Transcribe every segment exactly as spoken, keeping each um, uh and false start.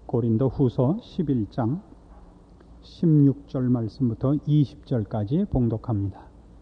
고린도 후서 십일 장 십육 절 말씀부터 이십 절까지 봉독합니다.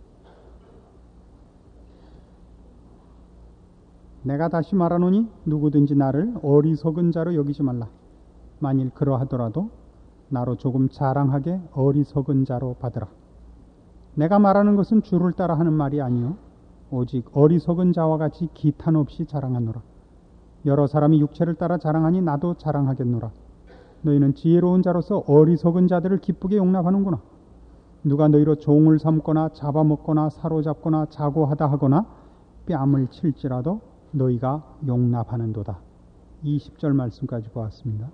내가 다시 말하노니 누구든지 나를 어리석은 자로 여기지 말라. 만일 그러하더라도 나로 조금 자랑하게 어리석은 자로 받으라. 내가 말하는 것은 주를 따라 하는 말이 아니요 오직 어리석은 자와 같이 기탄 없이 자랑하노라. 여러 사람이 육체를 따라 자랑하니 나도 자랑하겠노라. 너희는 지혜로운 자로서 어리석은 자들을 기쁘게 용납하는구나. 누가 너희로 종을 삼거나 잡아먹거나 사로잡거나 자고하다 하거나 뺨을 칠지라도 너희가 용납하는도다. 이십 절 말씀까지 보았습니다.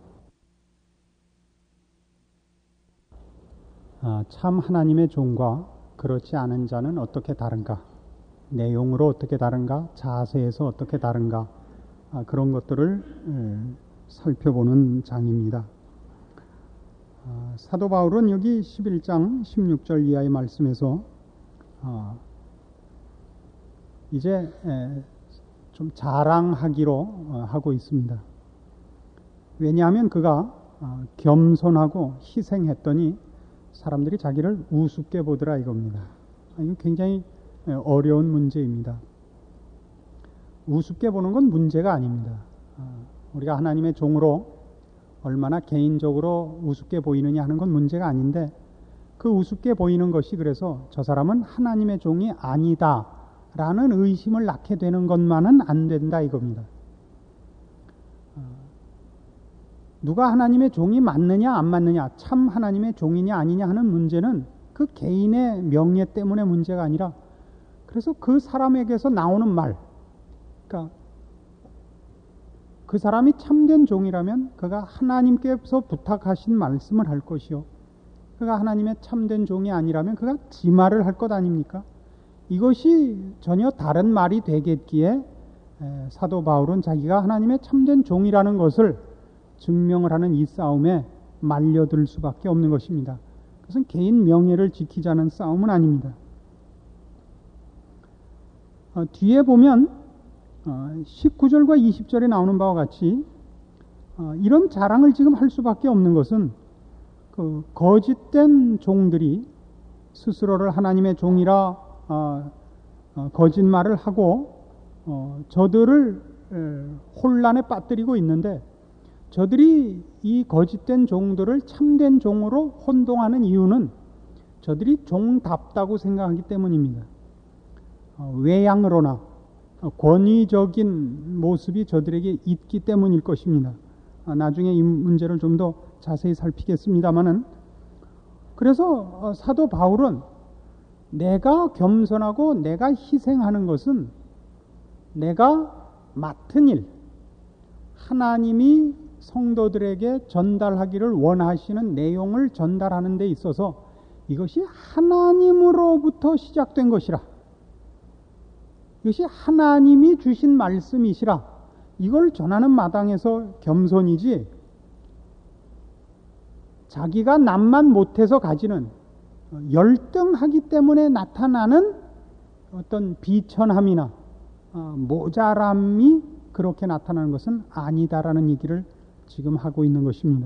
아, 참 하나님의 종과 그렇지 않은 자는 어떻게 다른가? 내용으로 어떻게 다른가? 자세에서 어떻게 다른가? 아, 그런 것들을 에, 살펴보는 장입니다. 아, 사도 바울은 여기 십일 장 십육 절 이하의 말씀에서 아, 이제 에, 좀 자랑하기로 어, 하고 있습니다. 왜냐하면 그가 어, 겸손하고 희생했더니 사람들이 자기를 우습게 보더라 이겁니다. 아, 이건 굉장히 어려운 문제입니다. 우습게 보는 건 문제가 아닙니다. 어, 우리가 하나님의 종으로 얼마나 개인적으로 우습게 보이느냐 하는 건 문제가 아닌데 그 우습게 보이는 것이 그래서 저 사람은 하나님의 종이 아니다 라는 의심을 낳게 되는 것만은 안 된다 이겁니다. 어, 누가 하나님의 종이 맞느냐 안 맞느냐, 참 하나님의 종이냐 아니냐 하는 문제는 그 개인의 명예 때문에 문제가 아니라 그래서 그 사람에게서 나오는 말, 그러니까 그 사람이 참된 종이라면 그가 하나님께서 부탁하신 말씀을 할 것이요, 그가 하나님의 참된 종이 아니라면 그가 지 말을 할 것 아닙니까? 이것이 전혀 다른 말이 되겠기에 사도 바울은 자기가 하나님의 참된 종이라는 것을 증명을 하는 이 싸움에 말려들 수밖에 없는 것입니다. 그것은 개인 명예를 지키자는 싸움은 아닙니다. 어, 뒤에 보면 어, 십구 절과 이십 절에 나오는 바와 같이 어, 이런 자랑을 지금 할 수밖에 없는 것은 그 거짓된 종들이 스스로를 하나님의 종이라 어, 어, 거짓말을 하고 어, 저들을 에, 혼란에 빠뜨리고 있는데 저들이 이 거짓된 종들을 참된 종으로 혼동하는 이유는 저들이 종답다고 생각하기 때문입니다. 어, 외양으로나 권위적인 모습이 저들에게 있기 때문일 것입니다. 아, 나중에 이 문제를 좀 더 자세히 살피겠습니다마는, 그래서 어, 사도 바울은 내가 겸손하고 내가 희생하는 것은 내가 맡은 일, 하나님이 성도들에게 전달하기를 원하시는 내용을 전달하는 데 있어서 이것이 하나님으로부터 시작된 것이라, 이것이 하나님이 주신 말씀이시라, 이걸 전하는 마당에서 겸손이지 자기가 남만 못해서 가지는 열등하기 때문에 나타나는 어떤 비천함이나 모자람이 그렇게 나타나는 것은 아니다라는 얘기를 지금 하고 있는 것입니다.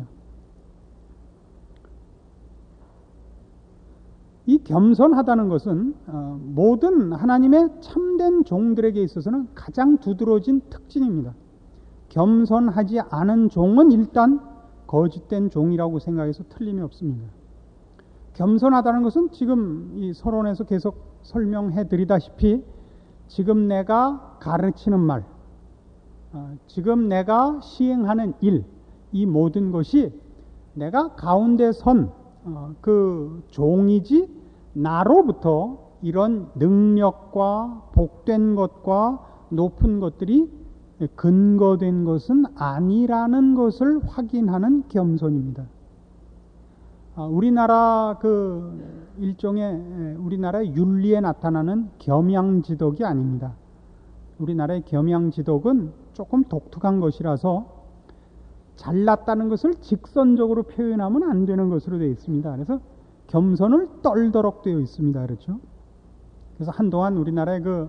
이 겸손하다는 것은 모든 하나님의 참된 종들에게 있어서는 가장 두드러진 특징입니다. 겸손하지 않은 종은 일단 거짓된 종이라고 생각해서 틀림이 없습니다. 겸손하다는 것은 지금 이 서론에서 계속 설명해 드리다시피 지금 내가 가르치는 말, 지금 내가 시행하는 일, 이 모든 것이 내가 가운데 선 그 종이지 나로부터 이런 능력과 복된 것과 높은 것들이 근거된 것은 아니라는 것을 확인하는 겸손입니다. 우리나라 그 일종의 우리나라의 윤리에 나타나는 겸양지덕이 아닙니다. 우리나라의 겸양지덕은 조금 독특한 것이라서 잘났다는 것을 직선적으로 표현하면 안 되는 것으로 되어 있습니다. 그래서 겸손을 떨도록 되어 있습니다. 그렇죠? 그래서 한동안 우리나라의 그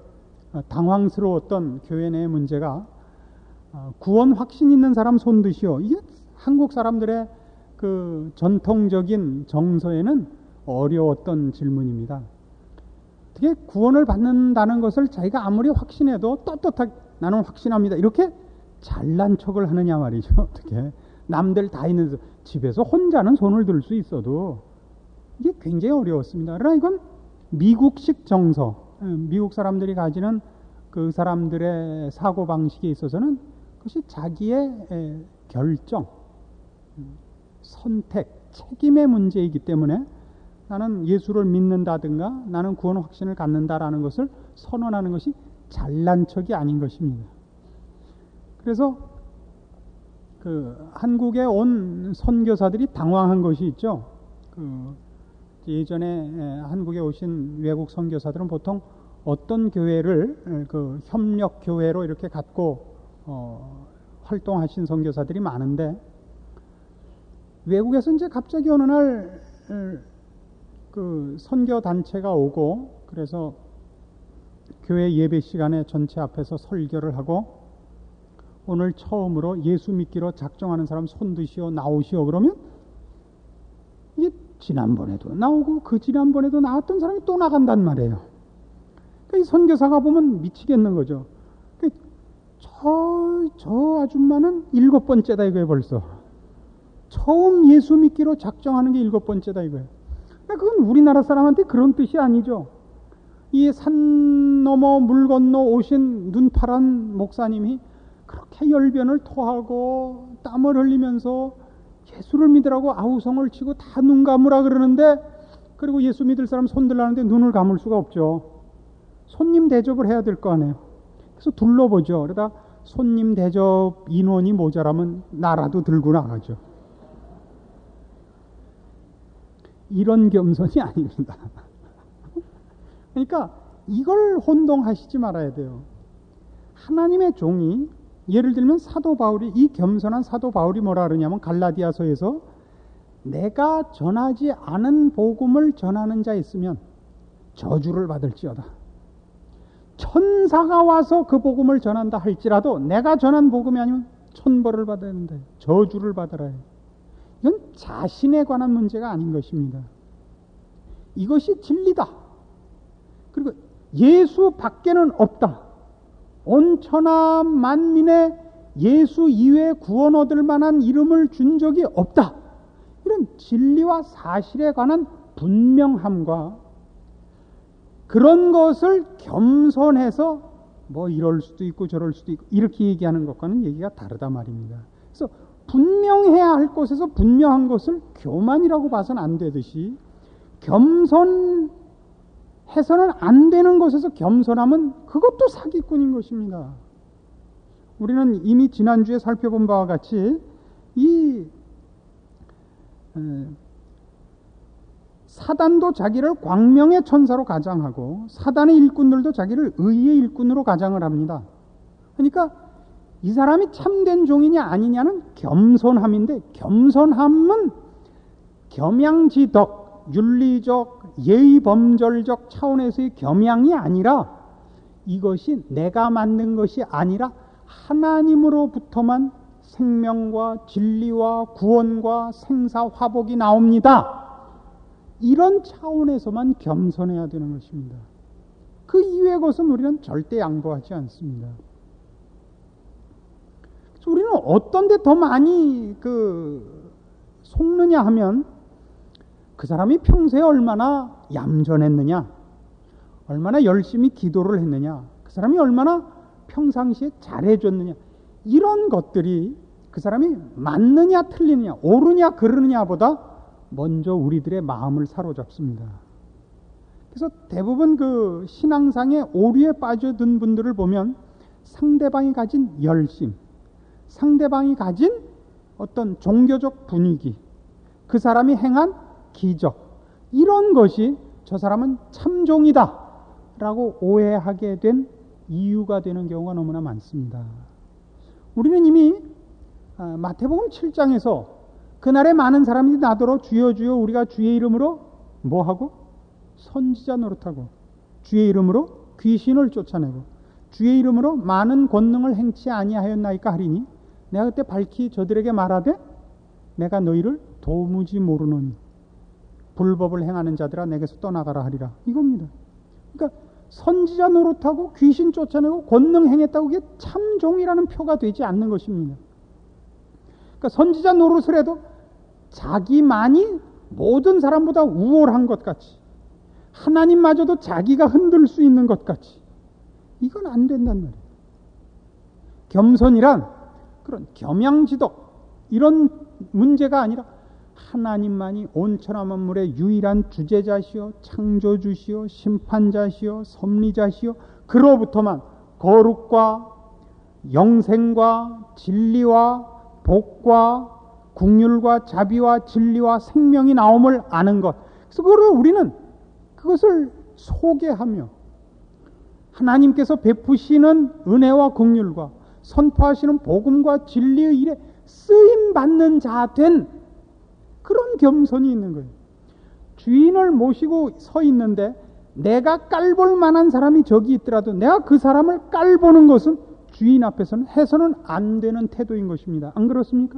당황스러웠던 교회 내의 문제가 구원 확신 있는 사람 손 드시오. 이게 한국 사람들의 그 전통적인 정서에는 어려웠던 질문입니다. 어떻게 구원을 받는다는 것을 자기가 아무리 확신해도 떳떳하게 나는 확신합니다. 이렇게 잘난 척을 하느냐 말이죠. 어떻게 남들 다 있는 집에서 혼자는 손을 들 수 있어도 이게 굉장히 어려웠습니다. 그러나 이건 미국식 정서, 미국 사람들이 가지는 그 사람들의 사고방식에 있어서는 그것이 자기의 결정, 선택, 책임의 문제이기 때문에 나는 예수를 믿는다든가 나는 구원 확신을 갖는다라는 것을 선언하는 것이 잘난 척이 아닌 것입니다. 그래서 그 한국에 온 선교사들이 당황한 것이 있죠. 그 예전에 한국에 오신 외국 선교사들은 보통 어떤 교회를 그 협력 교회로 이렇게 갖고 어, 활동하신 선교사들이 많은데 외국에서 이제 갑자기 어느 날 그 선교 단체가 오고 그래서 교회 예배 시간에 전체 앞에서 설교를 하고 오늘 처음으로 예수 믿기로 작정하는 사람 손 드시오 나오시오 그러면 이게 지난번에도 나오고 그 지난번에도 나왔던 사람이 또 나간단 말이에요. 그러니까 이 선교사가 보면 미치겠는 거죠. 저, 저 아줌마는 일곱 번째다 이거예요 벌써. 처음 예수 믿기로 작정하는 게 일곱 번째다 이거예요. 그건 우리나라 사람한테 그런 뜻이 아니죠. 이 산 넘어 물 건너 오신 눈파란 목사님이 그렇게 열변을 토하고 땀을 흘리면서 예수를 믿으라고 아우성을 치고 다 눈 감으라 그러는데 그리고 예수 믿을 사람 손 들라는데 눈을 감을 수가 없죠. 손님 대접을 해야 될 거 아니에요. 그래서 둘러보죠. 그러다 손님 대접 인원이 모자라면 나라도 들고 나가죠. 이런 겸손이 아닙니다. 그러니까 이걸 혼동하시지 말아야 돼요. 하나님의 종이 예를 들면 사도 바울이 이 겸손한 사도 바울이 뭐라 그러냐면 갈라디아서에서 내가 전하지 않은 복음을 전하는 자 있으면 저주를 받을지어다. 천사가 와서 그 복음을 전한다 할지라도 내가 전한 복음이 아니면 천벌을 받아야 된다. 저주를 받아라. 이건 자신에 관한 문제가 아닌 것입니다. 이것이 진리다. 그리고 예수 밖에는 없다. 온 천하 만민에 예수 이외에 구원 얻을 만한 이름을 준 적이 없다. 이런 진리와 사실에 관한 분명함과 그런 것을 겸손해서 뭐 이럴 수도 있고 저럴 수도 있고 이렇게 얘기하는 것과는 얘기가 다르다 말입니다. 그래서 분명해야 할 곳에서 분명한 것을 교만이라고 봐서는 안 되듯이 겸손해서는 안 되는 곳에서 겸손하면 그것도 사기꾼인 것입니다. 우리는 이미 지난주에 살펴본 바와 같이 이 에, 사단도 자기를 광명의 천사로 가장하고 사단의 일꾼들도 자기를 의의 일꾼으로 가장을 합니다. 그러니까 이 사람이 참된 종이냐 아니냐는 겸손함인데 겸손함은 겸양지덕, 윤리적, 예의범절적 차원에서의 겸양이 아니라 이것이 내가 만든 것이 아니라 하나님으로부터만 생명과 진리와 구원과 생사화복이 나옵니다. 이런 차원에서만 겸손해야 되는 것입니다. 그 이외의 것은 우리는 절대 양보하지 않습니다. 그래서 우리는 어떤 데 더 많이 그 속느냐 하면 그 사람이 평소에 얼마나 얌전했느냐, 얼마나 열심히 기도를 했느냐, 그 사람이 얼마나 평상시에 잘해줬느냐, 이런 것들이 그 사람이 맞느냐 틀리느냐, 옳으냐 그르느냐보다 먼저 우리들의 마음을 사로잡습니다. 그래서 대부분 그 신앙상의 오류에 빠져든 분들을 보면 상대방이 가진 열심, 상대방이 가진 어떤 종교적 분위기, 그 사람이 행한 기적, 이런 것이 저 사람은 참종이다 라고 오해하게 된 이유가 되는 경우가 너무나 많습니다. 우리는 이미 마태복음 칠 장에서 그날에 많은 사람들이 나더러 주여 주여 우리가 주의 이름으로 뭐하고? 선지자 노릇하고 주의 이름으로 귀신을 쫓아내고 주의 이름으로 많은 권능을 행치 아니하였나이까 하리니 내가 그때 밝히 저들에게 말하되 내가 너희를 도무지 모르노니 불법을 행하는 자들아 내게서 떠나가라 하리라. 이겁니다. 그러니까 선지자 노릇하고 귀신 쫓아내고 권능 행했다고 그게 참종이라는 표가 되지 않는 것입니다. 그러니까 선지자 노릇을 해도 자기만이 모든 사람보다 우월한 것 같이, 하나님마저도 자기가 흔들 수 있는 것 같이, 이건 안 된단 말이에요. 겸손이란 그런 겸양지덕 이런 문제가 아니라 하나님만이 온천하 만물의 유일한 주재자시요 창조주시요 심판자시요 섭리자시요 그로부터만 거룩과 영생과 진리와 복과 국률과 자비와 진리와 생명이 나옴을 아는 것. 그래서 그걸 우리는 그것을 소개하며 하나님께서 베푸시는 은혜와 국률과 선포하시는 복음과 진리의 일에 쓰임받는 자 된 그런 겸손이 있는 거예요. 주인을 모시고 서 있는데 내가 깔볼 만한 사람이 저기 있더라도 내가 그 사람을 깔보는 것은 주인 앞에서는 해서는 안 되는 태도인 것입니다. 안 그렇습니까?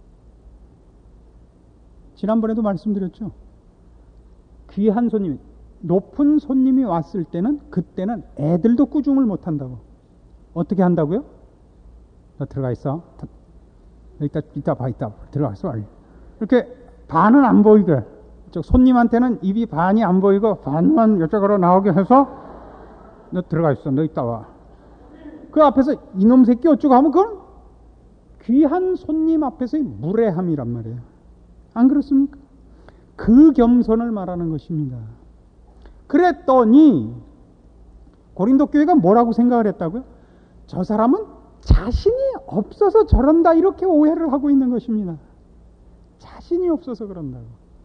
지난번에도 말씀드렸죠. 귀한 손님이, 높은 손님이 왔을 때는 그때는 애들도 꾸중을 못한다고. 어떻게 한다고요? 너 들어가 있어. 이따 이따 봐 이따 들어가 있어. 이렇게 반은 안 보이게, 저 손님한테는 입이 반이 안 보이고 반만 이쪽으로 나오게 해서 너 들어가 있어. 너 이따 와. 그 앞에서 이놈 새끼 어쩌고 하면 그건 귀한 손님 앞에서의 무례함이란 말이에요. 안 그렇습니까? 그 겸손을 말하는 것입니다. 그랬더니 고린도 교회가 뭐라고 생각을 했다고요? 저 사람은 자신이 없어서 저런다 이렇게 오해를 하고 있는 것입니다. 자신이 없어서 그런다고.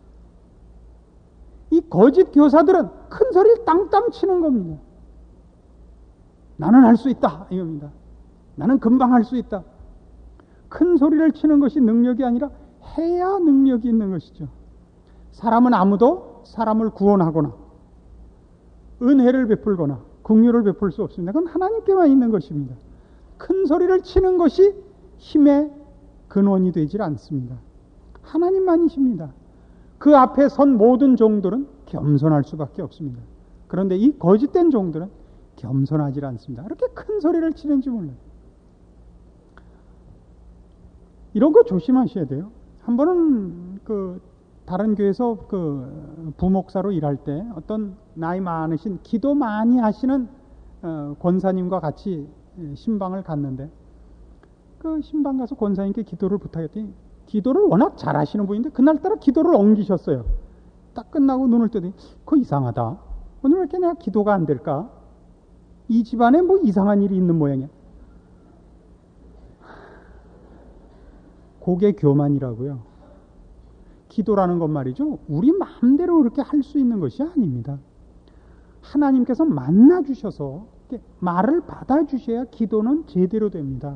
이 거짓 교사들은 큰 소리를 땅땅 치는 겁니다. 나는 할 수 있다 이겁니다. 나는 금방 할 수 있다. 큰 소리를 치는 것이 능력이 아니라 해야 능력이 있는 것이죠. 사람은 아무도 사람을 구원하거나 은혜를 베풀거나 긍휼을 베풀 수 없습니다. 그건 하나님께만 있는 것입니다. 큰 소리를 치는 것이 힘의 근원이 되질 않습니다. 하나님만이십니다. 그 앞에 선 모든 종들은 겸손할 수밖에 없습니다. 그런데 이 거짓된 종들은 겸손하지 않습니다. 이렇게 큰 소리를 치는지 몰라요. 이런 거 조심하셔야 돼요. 한 번은 그 다른 교회에서 그 부목사로 일할 때 어떤 나이 많으신 기도 많이 하시는 어, 권사님과 같이 신방을 갔는데 그 신방 가서 권사님께 기도를 부탁했더니 기도를 워낙 잘하시는 분인데 그날따라 기도를 옮기셨어요. 딱 끝나고 눈을 뜨더니 그거 이상하다. 오늘 왜 이렇게 내가 기도가 안 될까? 이 집안에 뭐 이상한 일이 있는 모양이야. 그게 교만이라고요. 기도라는 것 말이죠. 우리 마음대로 그렇게 할 수 있는 것이 아닙니다. 하나님께서 만나주셔서 말을 받아주셔야 기도는 제대로 됩니다.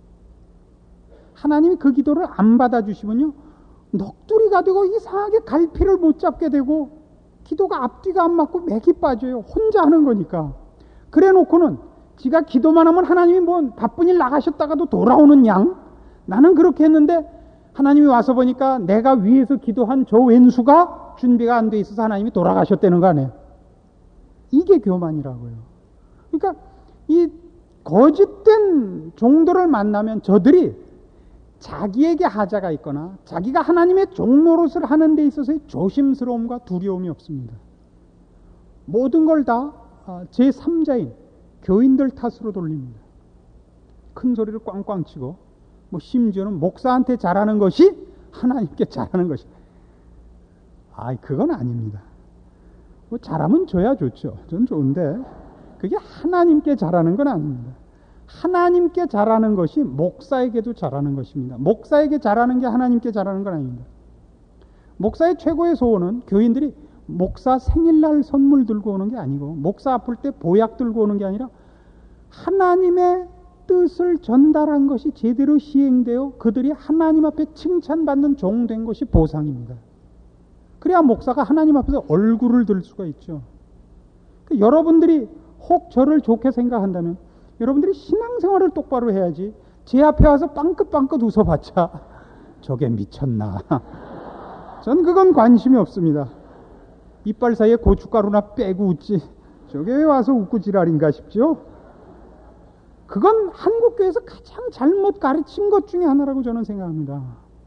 하나님이 그 기도를 안 받아주시면요, 넋두리가 되고 이상하게 갈피를 못 잡게 되고 기도가 앞뒤가 안 맞고 맥이 빠져요. 혼자 하는 거니까. 그래 놓고는 지가 기도만 하면 하나님이 뭐 바쁜 일 나가셨다가도 돌아오는 양, 나는 그렇게 했는데 하나님이 와서 보니까 내가 위에서 기도한 저 왼수가 준비가 안 돼 있어서 하나님이 돌아가셨다는 거 아니에요. 이게 교만이라고요. 그러니까 이 거짓된 종들을 만나면 저들이 자기에게 하자가 있거나 자기가 하나님의 종노릇을 하는 데 있어서의 조심스러움과 두려움이 없습니다. 모든 걸 다 제삼자인 교인들 탓으로 돌립니다. 큰 소리를 꽝꽝 치고 뭐 심지어는 목사한테 잘하는 것이 하나님께 잘하는 것이. 아, 그건 아닙니다. 뭐 잘하면 줘야 좋죠. 전 좋은데 그게 하나님께 잘하는 건 아닙니다. 하나님께 잘하는 것이 목사에게도 잘하는 것입니다. 목사에게 잘하는 게 하나님께 잘하는 건 아닙니다. 목사의 최고의 소원은 교인들이 목사 생일날 선물 들고 오는 게 아니고 목사 아플 때 보약 들고 오는 게 아니라 하나님의 뜻을 전달한 것이 제대로 시행되어 그들이 하나님 앞에 칭찬받는 종 된 것이 보상입니다. 그래야 목사가 하나님 앞에서 얼굴을 들 수가 있죠. 그러니까 여러분들이 혹 저를 좋게 생각한다면 여러분들이 신앙생활을 똑바로 해야지 제 앞에 와서 빵긋빵긋 웃어봤자 저게 미쳤나. 전 그건 관심이 없습니다. 이빨 사이에 고춧가루나 빼고 웃지 저게 왜 와서 웃고 지랄인가 싶죠. 그건 한국교회에서 가장 잘못 가르친 것 중에 하나라고 저는 생각합니다.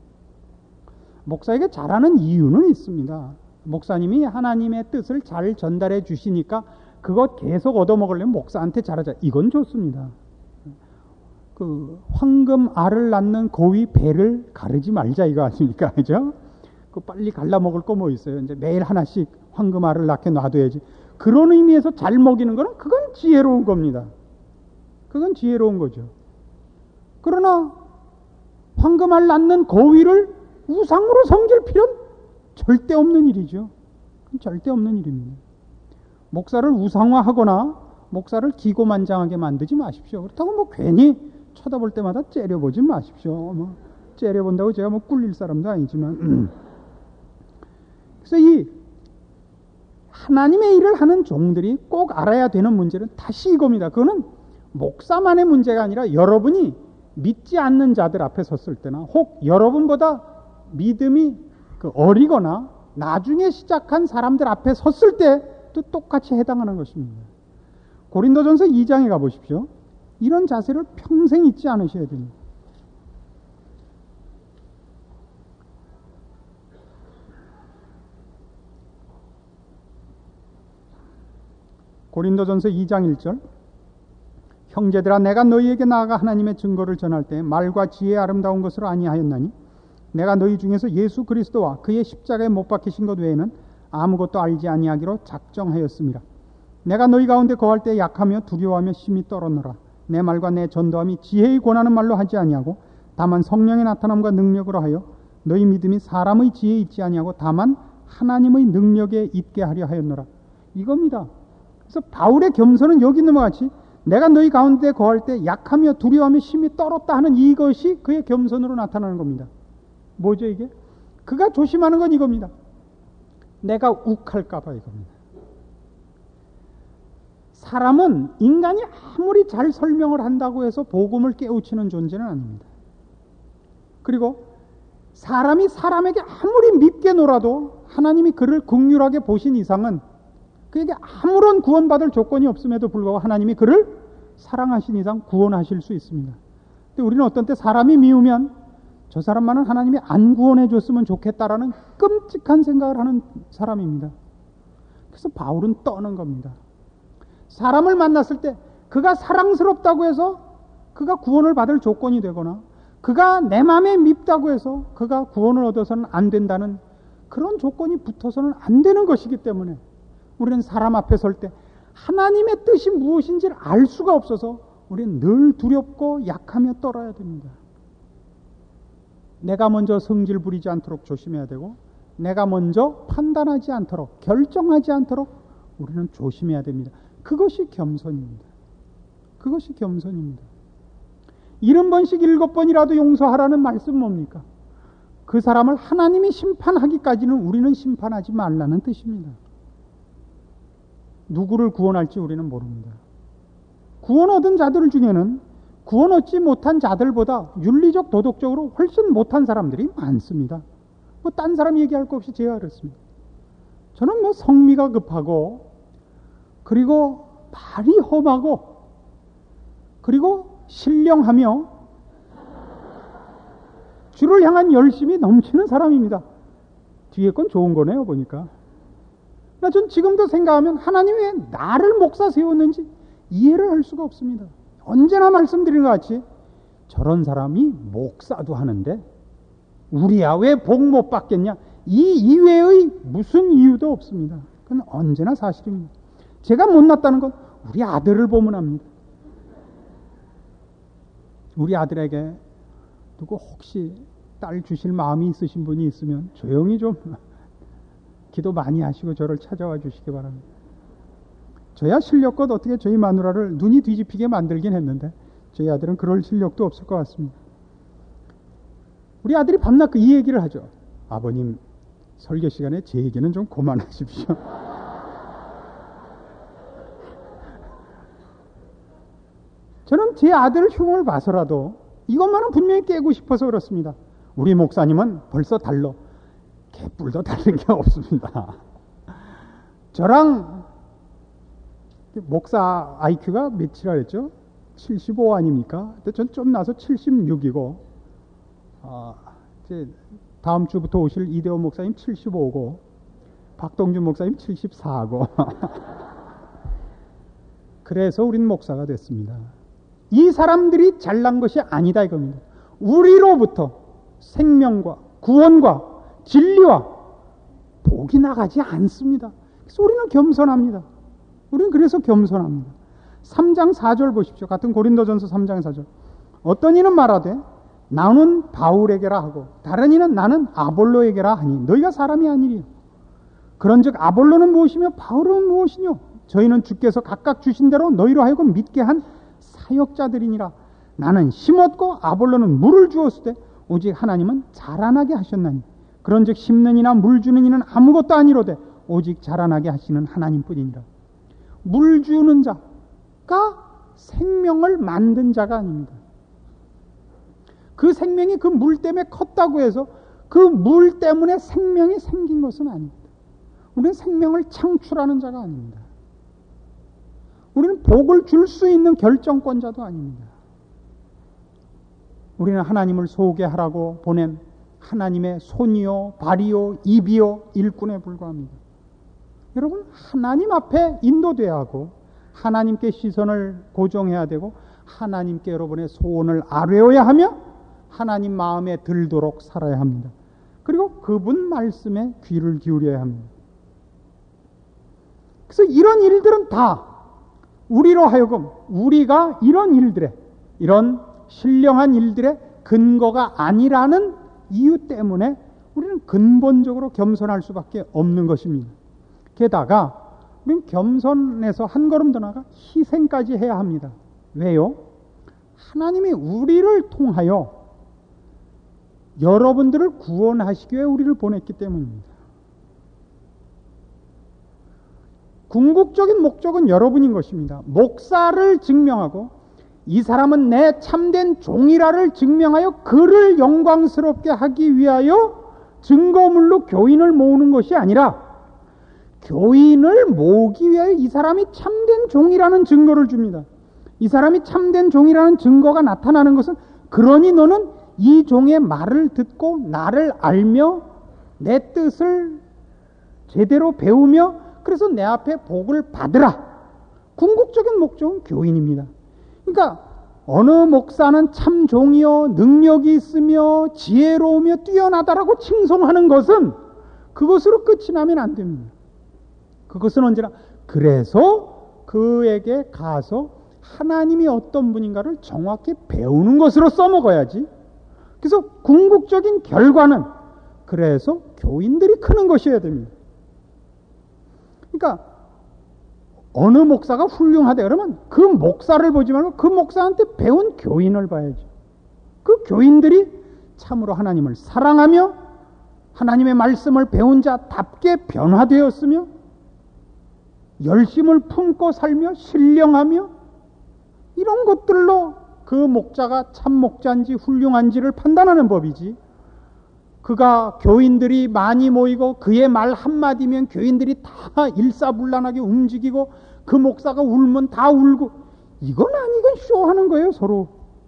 목사에게 잘하는 이유는 있습니다. 목사님이 하나님의 뜻을 잘 전달해 주시니까 그것 계속 얻어먹으려면 목사한테 잘하자. 이건 좋습니다. 그 황금 알을 낳는 고위 배를 가르지 말자 이거 아닙니까? 그죠? 그 빨리 갈라 먹을 거 뭐 있어요? 이제 매일 하나씩 황금 알을 낳게 놔둬야지. 그런 의미에서 잘 먹이는 거는 그건 지혜로운 겁니다. 그건 지혜로운 거죠. 그러나 황금 알 낳는 고위를 우상으로 섬길 필요는 절대 없는 일이죠. 그건 절대 없는 일입니다. 목사를 우상화하거나 목사를 기고만장하게 만들지 마십시오. 그렇다고 뭐 괜히 쳐다볼 때마다 째려보지 마십시오. 뭐 째려본다고 제가 뭐 꿀릴 사람도 아니지만 그래서 이 하나님의 일을 하는 종들이 꼭 알아야 되는 문제는 다시 이겁니다. 그거는 목사만의 문제가 아니라 여러분이 믿지 않는 자들 앞에 섰을 때나 혹 여러분보다 믿음이 그 어리거나 나중에 시작한 사람들 앞에 섰을 때도 똑같이 해당하는 것입니다. 고린도전서 이 장에 가보십시오. 이런 자세를 평생 잊지 않으셔야 됩니다. 고린도전서 이 장 일 절 형제들아 내가 너희에게 나아가 하나님의 증거를 전할 때 말과 지혜의 아름다운 것으로 아니하였나니 내가 너희 중에서 예수 그리스도와 그의 십자가에 못 박히신 것 외에는 아무것도 알지 아니하기로 작정하였습니다. 내가 너희 가운데 거할 때 약하며 두려워하며 심히 떨었노라. 내 말과 내 전도함이 지혜의 권하는 말로 하지 아니하고 다만 성령의 나타남과 능력으로 하여 너희 믿음이 사람의 지혜에 있지 아니하고 다만 하나님의 능력에 있게 하려 하였노라. 이겁니다. 그래서 바울의 겸손은 여기 있는 것 같이 내가 너희 가운데 거할 때 약하며 두려워하며 심히 떨었다 하는 이것이 그의 겸손으로 나타나는 겁니다. 뭐죠 이게? 그가 조심하는 건 이겁니다. 내가 욱할까 봐 이겁니다. 사람은 인간이 아무리 잘 설명을 한다고 해서 복음을 깨우치는 존재는 아닙니다. 그리고 사람이 사람에게 아무리 밉게 놀아도 하나님이 그를 긍휼하게 보신 이상은 그에게 아무런 구원받을 조건이 없음에도 불구하고 하나님이 그를 사랑하신 이상 구원하실 수 있습니다. 근데 우리는 어떤 때 사람이 미우면 저 사람만은 하나님이 안 구원해 줬으면 좋겠다라는 끔찍한 생각을 하는 사람입니다. 그래서 바울은 떠는 겁니다. 사람을 만났을 때 그가 사랑스럽다고 해서 그가 구원을 받을 조건이 되거나 그가 내 마음에 밉다고 해서 그가 구원을 얻어서는 안 된다는 그런 조건이 붙어서는 안 되는 것이기 때문에 우리는 사람 앞에 설 때 하나님의 뜻이 무엇인지를 알 수가 없어서 우리는 늘 두렵고 약하며 떨어야 됩니다. 내가 먼저 성질 부리지 않도록 조심해야 되고 내가 먼저 판단하지 않도록 결정하지 않도록 우리는 조심해야 됩니다. 그것이 겸손입니다. 그것이 겸손입니다. 일흔 번씩 일곱 번이라도 용서하라는 말씀 뭡니까? 그 사람을 하나님이 심판하기까지는 우리는 심판하지 말라는 뜻입니다. 누구를 구원할지 우리는 모릅니다. 구원 얻은 자들 중에는 구원 얻지 못한 자들보다 윤리적 도덕적으로 훨씬 못한 사람들이 많습니다. 뭐 딴 사람 얘기할 거 없이 제가 그렇습니다. 저는 뭐 성미가 급하고 그리고 발이 험하고 그리고 신령하며 주를 향한 열심이 넘치는 사람입니다. 뒤에 건 좋은 거네요 보니까. 전 지금도 생각하면 하나님이 왜 나를 목사 세웠는지 이해를 할 수가 없습니다. 언제나 말씀드린 것 같이 저런 사람이 목사도 하는데 우리야 왜 복 못 받겠냐, 이 이외의 무슨 이유도 없습니다. 그건 언제나 사실입니다. 제가 못났다는 건 우리 아들을 보면 압니다. 우리 아들에게 누구 혹시 딸 주실 마음이 있으신 분이 있으면 조용히 좀 기도 많이 하시고 저를 찾아와 주시기 바랍니다. 저야 실력껏 어떻게 저희 마누라를 눈이 뒤집히게 만들긴 했는데 저희 아들은 그럴 실력도 없을 것 같습니다. 우리 아들이 밤낮 그 이 얘기를 하죠. 아버님 설교 시간에 제 얘기는 좀 그만하십시오. 저는 제 아들 흉을 봐서라도 이것만은 분명히 깨고 싶어서 그렇습니다. 우리 목사님은 벌써 달러. 개뿔도 다른 게 없습니다. 저랑 목사 아이큐가 몇이라 그랬죠? 칠십오 아닙니까? 근데 전 좀 나서 칠십육이고, 어, 이제 다음 주부터 오실 이대호 목사님 칠십오고, 박동준 목사님 칠십사고. 그래서 우린 목사가 됐습니다. 이 사람들이 잘난 것이 아니다 이겁니다. 우리로부터 생명과 구원과 진리와 복이 나가지 않습니다. 그래서 우리는 겸손합니다. 우리는 그래서 겸손합니다. 삼 장 사 절 보십시오. 같은 고린도전서 삼 장 사 절. 어떤 이는 말하되 나는 바울에게라 하고 다른 이는 나는 아볼로에게라 하니 너희가 사람이 아니리요. 그런즉 아볼로는 무엇이며 바울은 무엇이뇨? 저희는 주께서 각각 주신 대로 너희로 하여금 믿게 한 사역자들이니라. 나는 심었고 아볼로는 물을 주었으되 오직 하나님은 자라나게 하셨나니 그런즉 심는 이나 물 주는 이는 아무것도 아니로되 오직 자라나게 하시는 하나님뿐이니라. 물 주는 자가 생명을 만든 자가 아닙니다. 그 생명이 그 물 때문에 컸다고 해서 그 물 때문에 생명이 생긴 것은 아닙니다. 우리는 생명을 창출하는 자가 아닙니다. 우리는 복을 줄 수 있는 결정권자도 아닙니다. 우리는 하나님을 소개하라고 보낸 하나님의 손이요, 발이요, 입이요, 일꾼에 불과합니다. 여러분, 하나님 앞에 인도돼야 하고 하나님께 시선을 고정해야 되고 하나님께 여러분의 소원을 아뢰어야 하며 하나님 마음에 들도록 살아야 합니다. 그리고 그분 말씀에 귀를 기울여야 합니다. 그래서 이런 일들은 다 우리로 하여금 우리가 이런 일들에 이런 신령한 일들의 근거가 아니라는 이유 때문에 우리는 근본적으로 겸손할 수밖에 없는 것입니다. 게다가 우리는 겸손에서 한 걸음 더 나아가 희생까지 해야 합니다. 왜요? 하나님이 우리를 통하여 여러분들을 구원하시기 위해 우리를 보냈기 때문입니다. 궁극적인 목적은 여러분인 것입니다. 목사를 증명하고 이 사람은 내 참된 종이라를 증명하여 그를 영광스럽게 하기 위하여 증거물로 교인을 모으는 것이 아니라 교인을 모으기 위하여 이 사람이 참된 종이라는 증거를 줍니다. 이 사람이 참된 종이라는 증거가 나타나는 것은 그러니 너는 이 종의 말을 듣고 나를 알며 내 뜻을 제대로 배우며 그래서 내 앞에 복을 받으라. 궁극적인 목적은 교인입니다. 그러니까 어느 목사는 참 종이요 능력이 있으며 지혜로우며 뛰어나다라고 칭송하는 것은 그것으로 끝이 나면 안 됩니다. 그것은 언제나 그래서 그에게 가서 하나님이 어떤 분인가를 정확히 배우는 것으로 써먹어야지. 그래서 궁극적인 결과는 그래서 교인들이 크는 것이어야 됩니다. 그러니까 어느 목사가 훌륭하다 그러면 그 목사를 보지 말고 그 목사한테 배운 교인을 봐야죠. 그 교인들이 참으로 하나님을 사랑하며 하나님의 말씀을 배운 자답게 변화되었으며 열심을 품고 살며 신령하며 이런 것들로 그 목자가 참 목자인지 훌륭한지를 판단하는 법이지, 그가 교인들이 많이 모이고 그의 말 한마디면 교인들이 다 일사불란하게 움직이고 그 목사가 울면 다 울고, 이건 아니건 쇼하는 거예요. 서로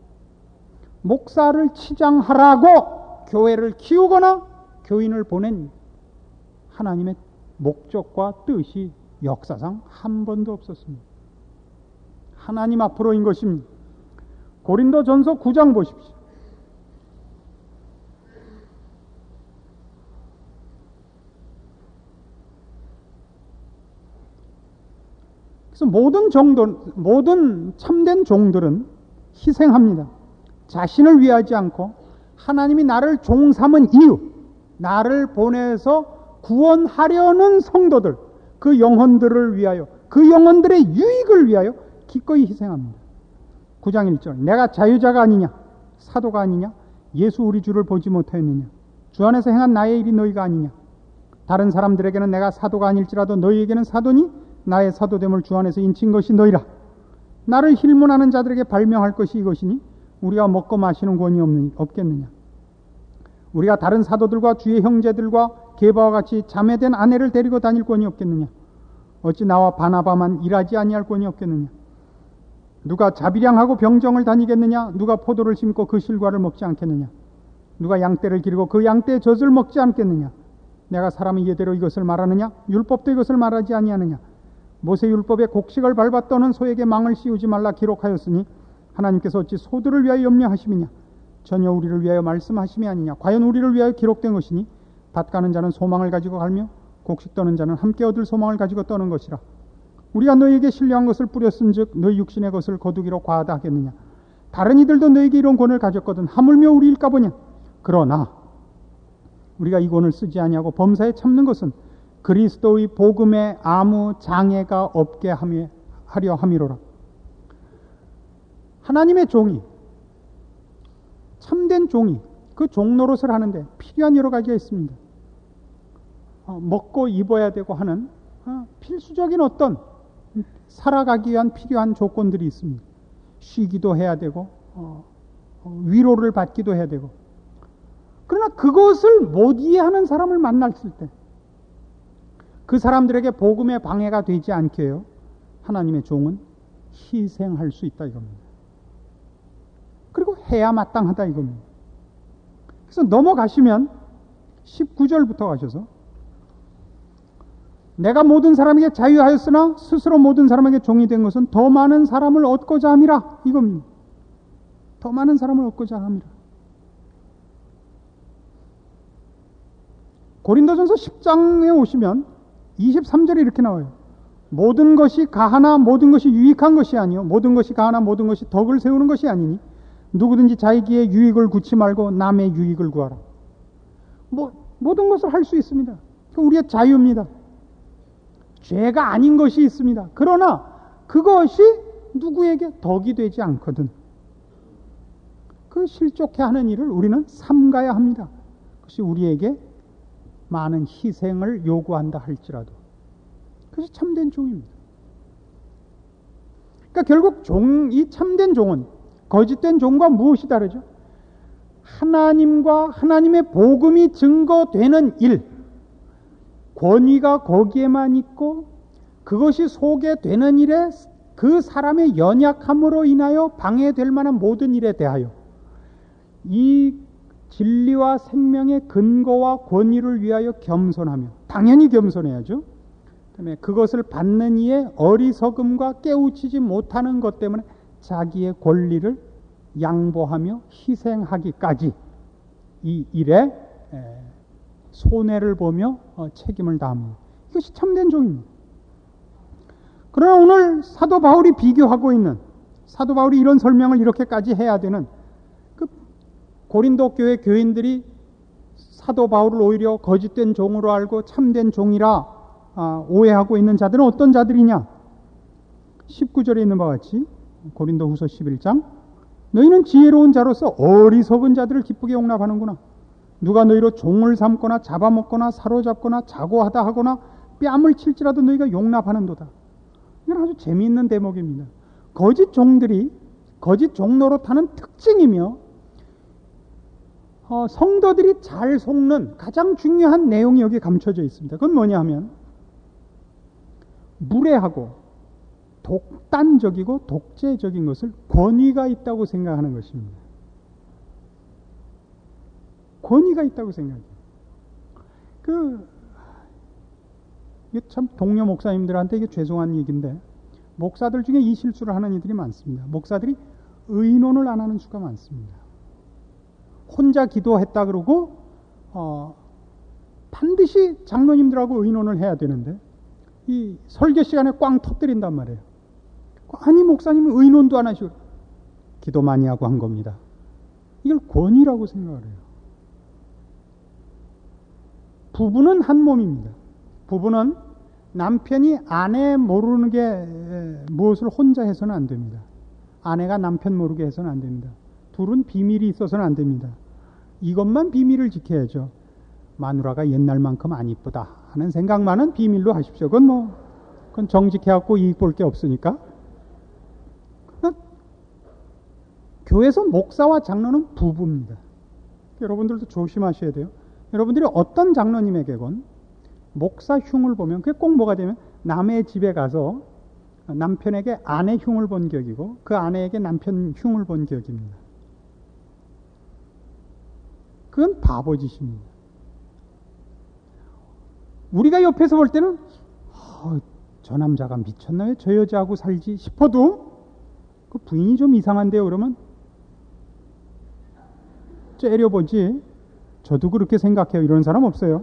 목사를 치장하라고 교회를 키우거나 교인을 보낸 하나님의 목적과 뜻이 역사상 한 번도 없었습니다. 하나님 앞으로인 것입니다. 고린도전서 구 장 보십시오. 그래서 모든 정도, 모든 참된 종들은 희생합니다. 자신을 위하지 않고 하나님이 나를 종 삼은 이유, 나를 보내서 구원하려는 성도들, 그 영혼들을 위하여, 그 영혼들의 유익을 위하여 기꺼이 희생합니다. 구 장 일 절. 내가 자유자가 아니냐, 사도가 아니냐, 예수 우리 주를 보지 못하였느냐, 주 안에서 행한 나의 일이 너희가 아니냐. 다른 사람들에게는 내가 사도가 아닐지라도 너희에게는 사도니 나의 사도됨을 주 안에서 인친 것이 너희라. 나를 힐문하는 자들에게 발명할 것이 이것이니 우리가 먹고 마시는 권이 없느니, 없겠느냐. 우리가 다른 사도들과 주의 형제들과 게바와 같이 자매된 아내를 데리고 다닐 권이 없겠느냐? 어찌 나와 바나바만 일하지 아니할 권이 없겠느냐? 누가 자비량하고 병정을 다니겠느냐? 누가 포도를 심고 그 실과를 먹지 않겠느냐? 누가 양떼를 기르고 그 양떼의 젖을 먹지 않겠느냐? 내가 사람의 예대로 이것을 말하느냐? 율법도 이것을 말하지 아니하느냐? 모세 율법의 곡식을 밟아 떠는 소에게 망을 씌우지 말라 기록하였으니 하나님께서 어찌 소들을 위하여 염려하심이냐? 전혀 우리를 위하여 말씀하심이 아니냐? 과연 우리를 위하여 기록된 것이니 밭 가는 자는 소망을 가지고 갈며 곡식 떠는 자는 함께 얻을 소망을 가지고 떠는 것이라. 우리가 너희에게 신령한 것을 뿌렸은즉 너희 육신의 것을 거두기로 과하다 하겠느냐? 다른 이들도 너희에게 이런 권을 가졌거든 하물며 우리일까 보냐? 그러나 우리가 이 권을 쓰지 아니하고 범사에 참는 것은 그리스도의 복음에 아무 장애가 없게 하려 함이로라. 하나님의 종이, 참된 종이 그 종 노릇을 하는데 필요한 여러 가지가 있습니다. 어, 먹고 입어야 되고 하는 어, 필수적인 어떤 살아가기 위한 필요한 조건들이 있습니다. 쉬기도 해야 되고 어, 어, 위로를 받기도 해야 되고. 그러나 그것을 못 이해하는 사람을 만났을 때 그 사람들에게 복음의 방해가 되지 않게 해요. 하나님의 종은 희생할 수 있다 이겁니다. 그리고 해야 마땅하다 이겁니다. 그래서 넘어가시면 십구 절부터 가셔서 내가 모든 사람에게 자유하였으나 스스로 모든 사람에게 종이 된 것은 더 많은 사람을 얻고자 함이라 이겁니다. 더 많은 사람을 얻고자 함이라. 고린도전서 십 장에 오시면 이십삼 절에 이렇게 나와요. 모든 것이 가하나 모든 것이 유익한 것이 아니요 모든 것이 가하나 모든 것이 덕을 세우는 것이 아니니 누구든지 자기의 유익을 구치 말고 남의 유익을 구하라. 뭐, 모든 것을 할 수 있습니다. 우리의 자유입니다. 죄가 아닌 것이 있습니다. 그러나 그것이 누구에게 덕이 되지 않거든. 그 실족해 하는 일을 우리는 삼가야 합니다. 그것이 우리에게 많은 희생을 요구한다 할지라도. 그것이 참된 종입니다. 그러니까 결국 종, 이 참된 종은 거짓된 종과 무엇이 다르죠? 하나님과 하나님의 복음이 증거되는 일, 권위가 거기에만 있고 그것이 소개되는 일에 그 사람의 연약함으로 인하여 방해될 만한 모든 일에 대하여 이 진리와 생명의 근거와 권위를 위하여 겸손하며, 당연히 겸손해야죠. 그다음에 그것을 받는 이의 어리석음과 깨우치지 못하는 것 때문에 자기의 권리를 양보하며 희생하기까지 이 일에 손해를 보며 책임을 다합니다. 이것이 참된 종입니다. 그러나 오늘 사도 바울이 비교하고 있는, 사도 바울이 이런 설명을 이렇게까지 해야 되는 그 고린도 교회 교인들이 사도 바울을 오히려 거짓된 종으로 알고 참된 종이라 오해하고 있는 자들은 어떤 자들이냐? 십구 절에 있는 바와 같이 고린도 후서 십일 장, 너희는 지혜로운 자로서 어리석은 자들을 기쁘게 용납하는구나. 누가 너희로 종을 삼거나 잡아먹거나 사로잡거나 자고하다 하거나 뺨을 칠지라도 너희가 용납하는도다. 이건 아주 재미있는 대목입니다. 거짓 종들이 거짓 종 노릇하는 특징이며 어, 성도들이 잘 속는 가장 중요한 내용이 여기 감춰져 있습니다. 그건 뭐냐 하면 무례하고 독단적이고 독재적인 것을 권위가 있다고 생각하는 것입니다. 권위가 있다고 생각해요. 그, 이게 참 동료 목사님들한테 이게 죄송한 얘기인데, 목사들 중에 이 실수를 하는 이들이 많습니다. 목사들이 의논을 안 하는 수가 많습니다. 혼자 기도했다 그러고, 어, 반드시 장로님들하고 의논을 해야 되는데, 이 설교 시간에 꽝 터뜨린단 말이에요. 아니, 목사님은 의논도 안 하시고, 기도 많이 하고 한 겁니다. 이걸 권위라고 생각을 해요. 부부는 한 몸입니다. 부부는 남편이 아내 모르는 게 무엇을 혼자 해서는 안 됩니다. 아내가 남편 모르게 해서는 안 됩니다. 둘은 비밀이 있어서는 안 됩니다. 이것만 비밀을 지켜야죠. 마누라가 옛날만큼 안 이쁘다 하는 생각만은 비밀로 하십시오. 그건 뭐 그건 정직해갖고 이익 볼 게 없으니까. 교회에서 목사와 장로는 부부입니다. 여러분들도 조심하셔야 돼요. 여러분들이 어떤 장로님에게건 목사 흉을 보면 그게 꼭 뭐가 되면 남의 집에 가서 남편에게 아내 흉을 본 격이고 그 아내에게 남편 흉을 본 격입니다. 그건 바보짓입니다. 우리가 옆에서 볼 때는 어, 저 남자가 미쳤나 왜 저 여자하고 살지 싶어도 그 부인이 좀 이상한데요 그러면 째려보지. 저도 그렇게 생각해요. 이런 사람 없어요.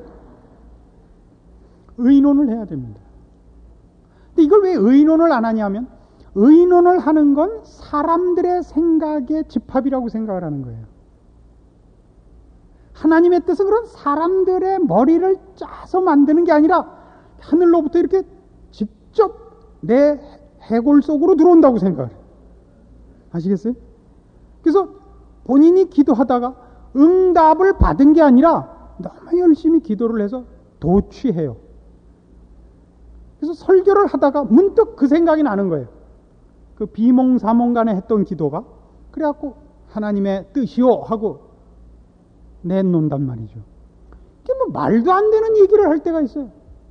의논을 해야 됩니다. 근데 이걸 왜 의논을 안 하냐면 의논을 하는 건 사람들의 생각의 집합이라고 생각을 하는 거예요. 하나님의 뜻은 그런 사람들의 머리를 짜서 만드는 게 아니라 하늘로부터 이렇게 직접 내 해골 속으로 들어온다고 생각해요. 아시겠어요? 그래서 본인이 기도하다가 응답을 받은 게 아니라 너무 열심히 기도를 해서 도취해요. 그래서 설교를 하다가 문득 그 생각이 나는 거예요. 그 비몽사몽간에 했던 기도가 그래갖고 하나님의 뜻이요 하고 내놓는단 말이죠. 그게 뭐 말도 안 되는 얘기를 할 때가 있어요.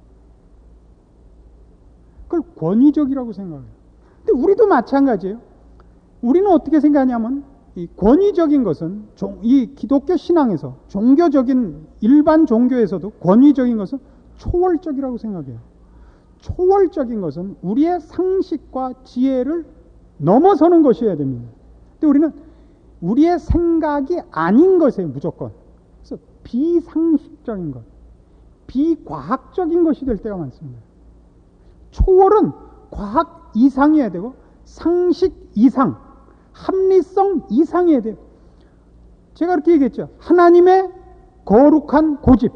그걸 권위적이라고 생각해요. 근데 우리도 마찬가지예요. 우리는 어떻게 생각하냐면 이 권위적인 것은 이 기독교 신앙에서 종교적인 일반 종교에서도 권위적인 것은 초월적이라고 생각해요. 초월적인 것은 우리의 상식과 지혜를 넘어서는 것이어야 됩니다. 근데 우리는 우리의 생각이 아닌 것이에요, 무조건. 그래서 비상식적인 것, 비과학적인 것이 될 때가 많습니다. 초월은 과학 이상이어야 되고 상식 이상, 합리성 이상이어야 돼요. 제가 그렇게 얘기했죠. 하나님의 거룩한 고집,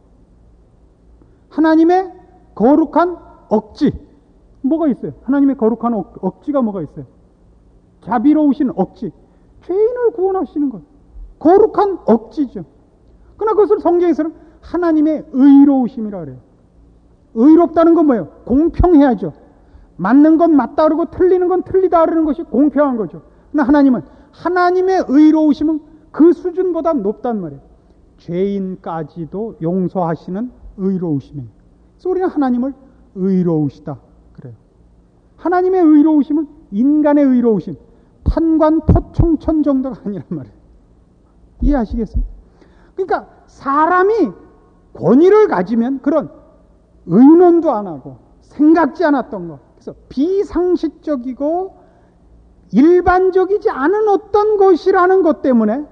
하나님의 거룩한 억지, 뭐가 있어요? 하나님의 거룩한 억, 억지가 뭐가 있어요? 자비로우신 억지, 죄인을 구원하시는 것, 거룩한 억지죠. 그러나 그것을 성경에서는 하나님의 의로우심이라 그래요. 의롭다는 건 뭐예요? 공평해야죠. 맞는 건 맞다 그러고 틀리는 건 틀리다 그러는 것이 공평한 거죠. 그러나 하나님은 하나님의 의로우심은 그 수준보다 높단 말이에요. 죄인까지도 용서하시는 의로우심이에요. 그래서 우리는 하나님을 의로우시다 그래요. 하나님의 의로우심은 인간의 의로우심, 판관 토총천 정도가 아니란 말이에요. 이해하시겠어요? 그러니까 사람이 권위를 가지면 그런 의논도 안 하고 생각지 않았던 것, 그래서 비상식적이고 일반적이지 않은 어떤 것이라는 것 때문에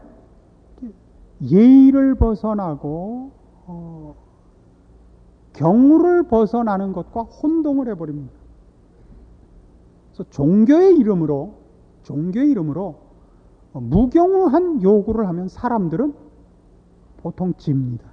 예의를 벗어나고 어, 경우를 벗어나는 것과 혼동을 해버립니다. 그래서 종교의 이름으로 종교의 이름으로 무경우한 요구를 하면 사람들은 보통 집니다.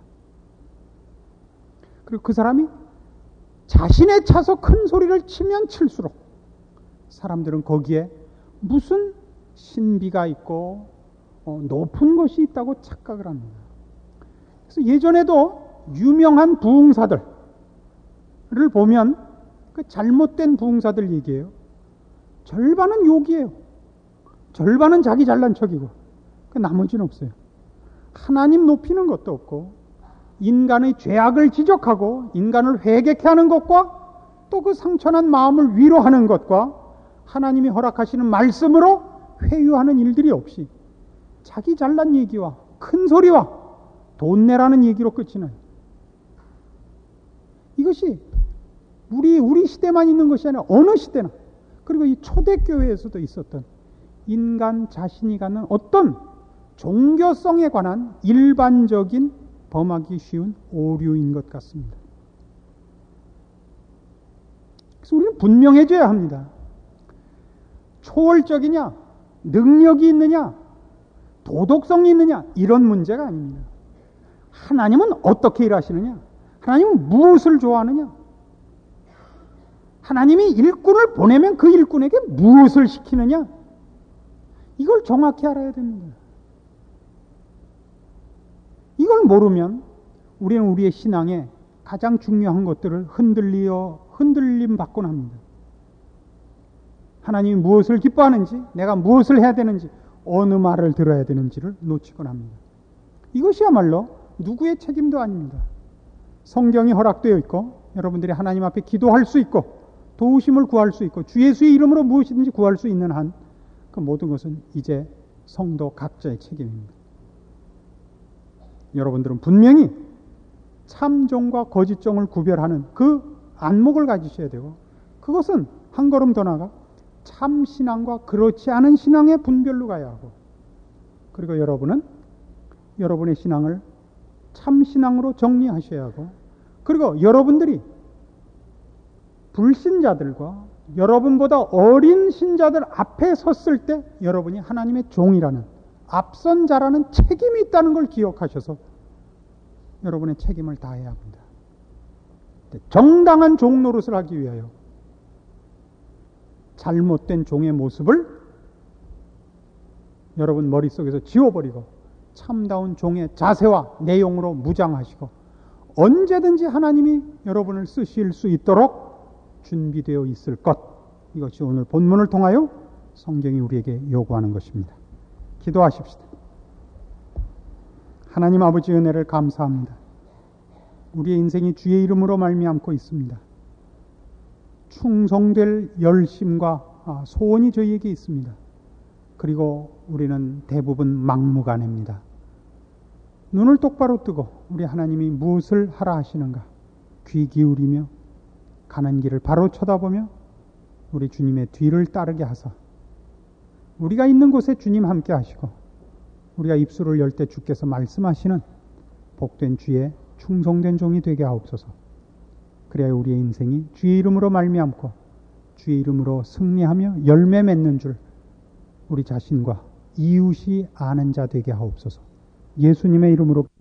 그리고 그 사람이 자신에 차서 큰 소리를 치면 칠수록 사람들은 거기에 무슨 신비가 있고 어, 높은 것이 있다고 착각을 합니다. 그래서 예전에도 유명한 부흥사들을 보면 그 잘못된 부흥사들 얘기예요. 절반은 욕이에요. 절반은 자기 잘난 척이고 그 나머지는 없어요. 하나님 높이는 것도 없고 인간의 죄악을 지적하고 인간을 회개케 하는 것과 또 그 상처난 마음을 위로하는 것과 하나님이 허락하시는 말씀으로 회유하는 일들이 없이 자기 잘난 얘기와 큰 소리와 돈 내라는 얘기로 끝이 나요. 이것이 우리 우리 시대만 있는 것이 아니라 어느 시대나, 그리고 이 초대교회에서도 있었던 인간 자신이 갖는 어떤 종교성에 관한 일반적인 범하기 쉬운 오류인 것 같습니다. 그래서 우리는 분명해져야 합니다. 초월적이냐, 능력이 있느냐, 도덕성이 있느냐, 이런 문제가 아닙니다. 하나님은 어떻게 일하시느냐, 하나님은 무엇을 좋아하느냐, 하나님이 일꾼을 보내면 그 일꾼에게 무엇을 시키느냐, 이걸 정확히 알아야 됩니다. 이걸 모르면 우리는 우리의 신앙에 가장 중요한 것들을 흔들리어 흔들림 받곤 합니다. 하나님이 무엇을 기뻐하는지, 내가 무엇을 해야 되는지, 어느 말을 들어야 되는지를 놓치곤 합니다. 이것이야말로 누구의 책임도 아닙니다. 성경이 허락되어 있고 여러분들이 하나님 앞에 기도할 수 있고 도우심을 구할 수 있고 주 예수의 이름으로 무엇이든지 구할 수 있는 한 그 모든 것은 이제 성도 각자의 책임입니다. 여러분들은 분명히 참종과 거짓종을 구별하는 그 안목을 가지셔야 되고 그것은 한 걸음 더 나아가 참신앙과 그렇지 않은 신앙의 분별로 가야 하고 그리고 여러분은 여러분의 신앙을 참신앙으로 정리하셔야 하고 그리고 여러분들이 불신자들과 여러분보다 어린 신자들 앞에 섰을 때 여러분이 하나님의 종이라는 앞선 자라는 책임이 있다는 걸 기억하셔서 여러분의 책임을 다해야 합니다. 정당한 종 노릇을 하기 위하여 잘못된 종의 모습을 여러분 머릿속에서 지워버리고 참다운 종의 자세와 내용으로 무장하시고 언제든지 하나님이 여러분을 쓰실 수 있도록 준비되어 있을 것, 이것이 오늘 본문을 통하여 성경이 우리에게 요구하는 것입니다. 기도하십시다. 하나님 아버지 은혜를 감사합니다. 우리의 인생이 주의 이름으로 말미암고 있습니다. 충성될 열심과 소원이 저희에게 있습니다. 그리고 우리는 대부분 막무가내입니다. 눈을 똑바로 뜨고 우리 하나님이 무엇을 하라 하시는가 귀 기울이며 가는 길을 바로 쳐다보며 우리 주님의 뒤를 따르게 하사 우리가 있는 곳에 주님 함께 하시고 우리가 입술을 열 때 주께서 말씀하시는 복된 주의 충성된 종이 되게 하옵소서. 그래야 우리의 인생이 주의 이름으로 말미암고 주의 이름으로 승리하며 열매 맺는 줄 우리 자신과 이웃이 아는 자 되게 하옵소서. 예수님의 이름으로